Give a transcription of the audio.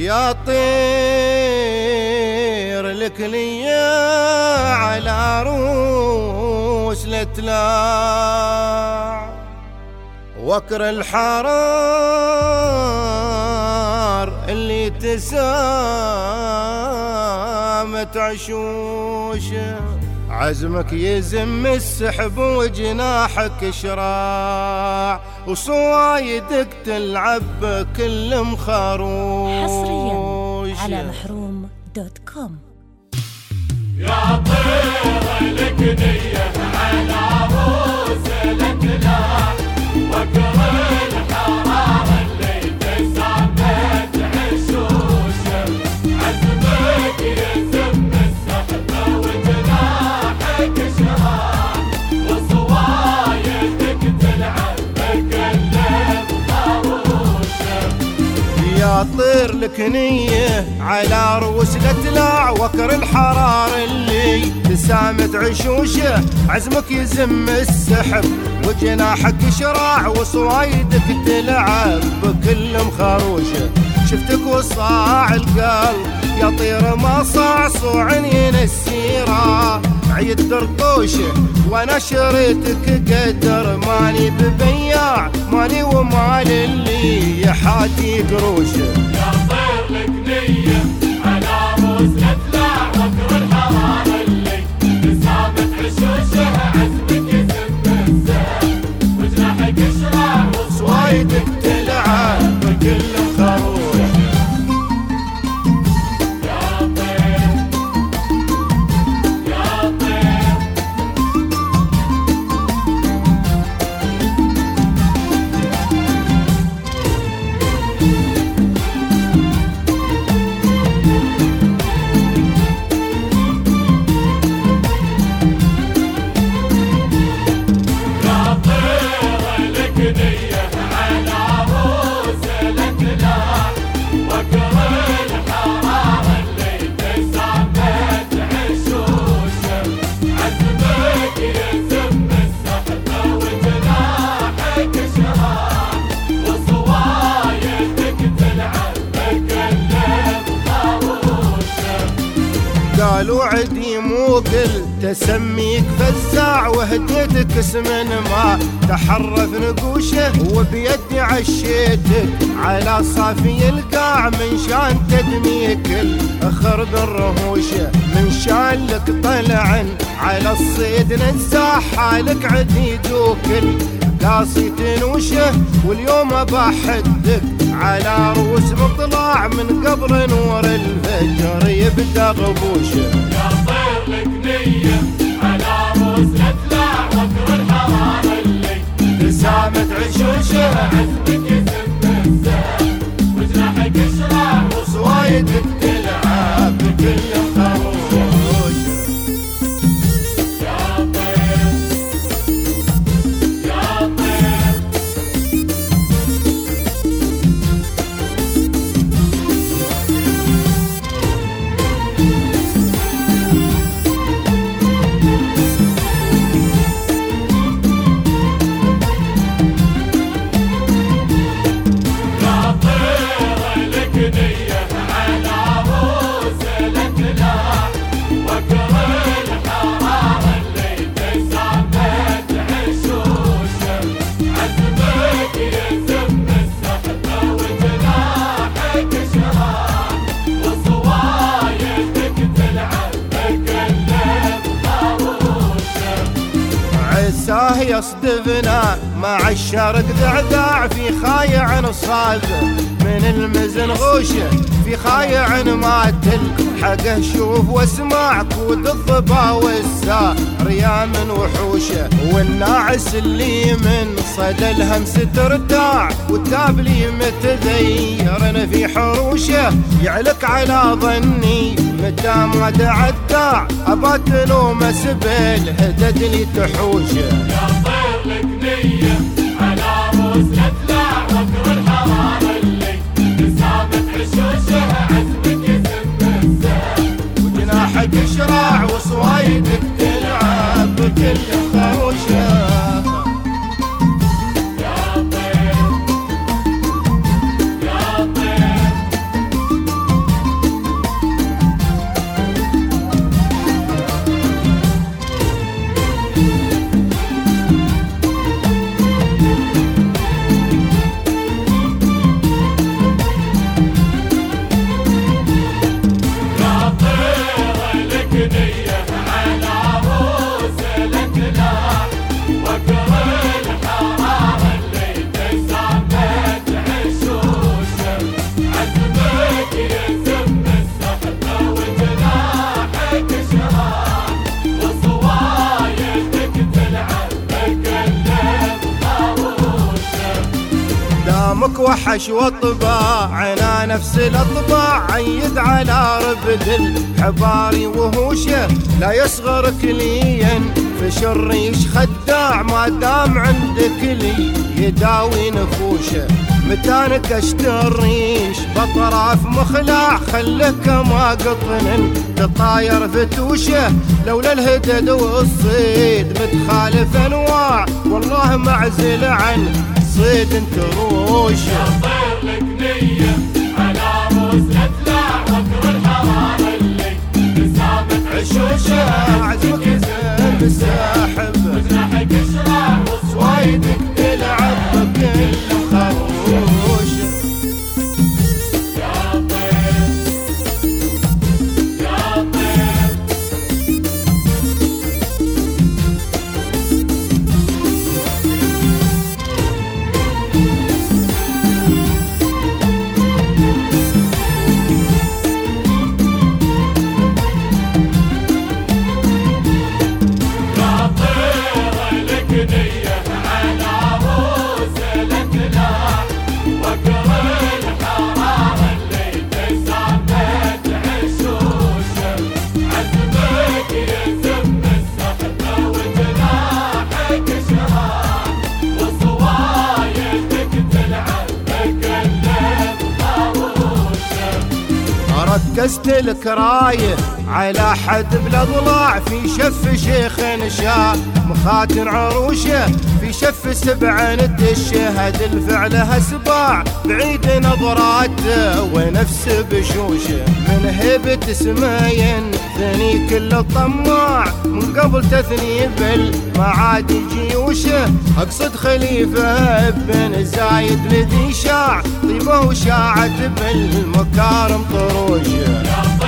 يا طير لك ليا على روس لتلاع وكر الحرار اللي تسامت عشوشه عزمك يزم السحب وجناحك شراع وصوايدك تلعب بكل مخروش حصريا على محروم.com. يا طير لك نية على روس الاتلاع وكر الحرار اللي تسامت عشوشه عزمك يزم السحب وجناحك شراع وصوايدك تلعب بكل مخروشه. يا طير لك نية على روس الاتلاع وكر الحرار اللي تسامت عشوشه عزمك يزم السحب وجناحك شراع وصوايدك تلعب بكل مخروشه. شفتك وصاع القلب يا طير ما صعصوع ينسيرا عيد درطوشه وانا شريتك قدر ماني ببياع مالي ومال اللي يحاتي قروشه. يا طير لك نية على روس الاتلاع وكر الحرار اللي تسامت عشوشه عزمك يزم السحب وجناحك شراع وصوايدك تلعب بكل مخروشه. يا طير يا طير نية على روس الاتلاع وكر الحرار اللي تسامت عشوشه عزمك يزم السحب وجناحك شراع وصوايدك تلعب بكل مخروشه. قالوا عدي مو قلت تسميك فزاع وهديتك اسم ما تحرف نقوشه وبيدي عشيتك على صافي القاع من شان تدميك الخرب الرهوشه من شان لك طلعن على الصيد نزاح حالك عديد وكل قاصي تنوشه واليوم بحدك على روس مطلع من قبل نور الفجر يبدا غبوشه. يا طير لك نية على روس الاتلاع وكر الحرار اللي تسامت عشوشه عزمك يزم السحب وجناحك شراع وصوايدك تلعب بكل مخروشه. يا طير يا طير يا طير لك نية على روس الاتلاع وكر الحرار اللي تسامت عشوشه عزمك يزم السحب وجناحك شراع وصوايدك تلعب بكل مخروشه. عساه يصدفنا مع الشرق ذعذاع في خايع نصابه من المزن غوشه في خايع ما تلحقه شوف واسمع كود الضبا والسار يا من وحوشه والناعس اللي من صدى الهمس ترتاع والتابلي متذير في حروشه يعلك على ظني متى ما تعدى ابات لومه سبل هدد لي تحوشه. يا طير لك نية على روس الاتلاع وكر الحرار اللي تسامت عشوشه عزمك يزم السحب وجناحك شراع وصوايدك تلعب بكل خروشه. يا طير يا طير وحش وطباع انا نفس الاطباع عيد على ربد الحباري وهوشه لا يصغر كليا في شريش خداع ما دام عندك لي يداوي نفوشه متانك اشتريش بطراف مخلع خلك ما قطن تطاير فتوشه لولا الهدد والصيد متخالف انواع والله معزل عن صيد انت روشه يا طير لك نية على روس الاطلاع وكر الحرارة اللي تسامح عشوشه عزمك يزن الساحب وجناحك اشراع وايدك تلعب بكل خروشه يا طير يا طير نية على روس الاطلاع وكر الحرارة اللي تسامت عشوشه عزمك يزم السحبة وجناحك شراع وصوايدك تلعب بكل خروشه ركزت الكرايه على حد بالاضلاع في شف شيخ نشا مخاتن عروشه في شف سبع ندشه هد الفعلها سباع بعيد نظراته ونفس بشوشه من هبه سماين ثني كل طماع من قبل تثني بالمعادي جيوشه اقصد خليفه بن زايد لذي شاع طيبه وشاعت بالمكارم طروشه